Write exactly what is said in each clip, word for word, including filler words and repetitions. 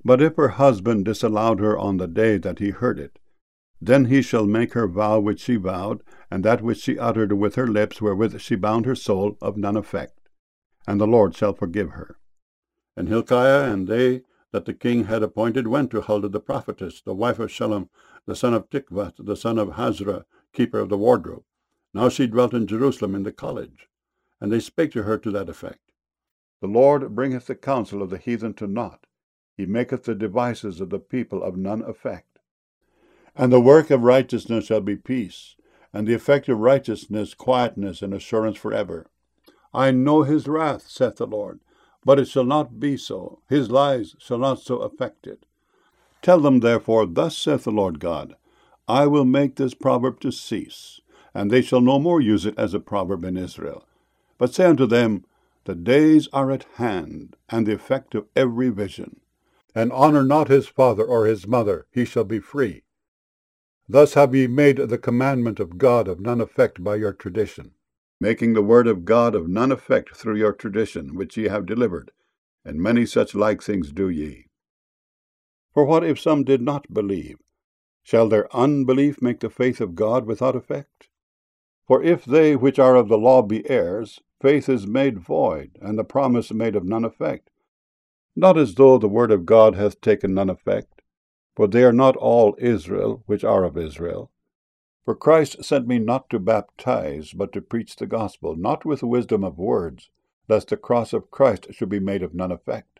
But if her husband disallowed her on the day that he heard it, then he shall make her vow which she vowed, and that which she uttered with her lips, wherewith she bound her soul, of none effect, and the Lord shall forgive her. And Hilkiah and they that the king had appointed went to Huldah the prophetess, the wife of Shallum, the son of Tikvath, the son of Hazra, keeper of the wardrobe. Now she dwelt in Jerusalem in the college. And they spake to her to that effect: The Lord bringeth the counsel of the heathen to naught. He maketh the devices of the people of none effect. And the work of righteousness shall be peace, and the effect of righteousness quietness and assurance forever. I know his wrath, saith the Lord, but it shall not be so. His lies shall not so affect it. Tell them therefore, thus saith the Lord God, I will make this proverb to cease, and they shall no more use it as a proverb in Israel. But say unto them, The days are at hand, and the effect of every vision. And honour not his father or his mother, he shall be free. Thus have ye made the commandment of God of none effect by your tradition, making the word of God of none effect through your tradition, which ye have delivered, and many such like things do ye. For what if some did not believe? Shall their unbelief make the faith of God without effect? For if they which are of the law be heirs, faith is made void, and the promise made of none effect. Not as though the word of God hath taken none effect, for they are not all Israel which are of Israel. For Christ sent me not to baptize, but to preach the gospel, not with wisdom of words, lest the cross of Christ should be made of none effect.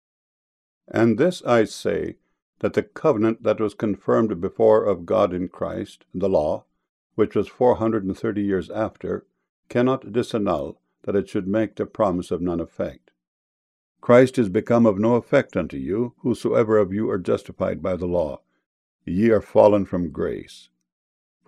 And this I say, that the covenant that was confirmed before of God in Christ, the law, which was four hundred and thirty years after, cannot disannul that it should make the promise of none effect. Christ is become of no effect unto you, whosoever of you are justified by the law. Ye are fallen from grace.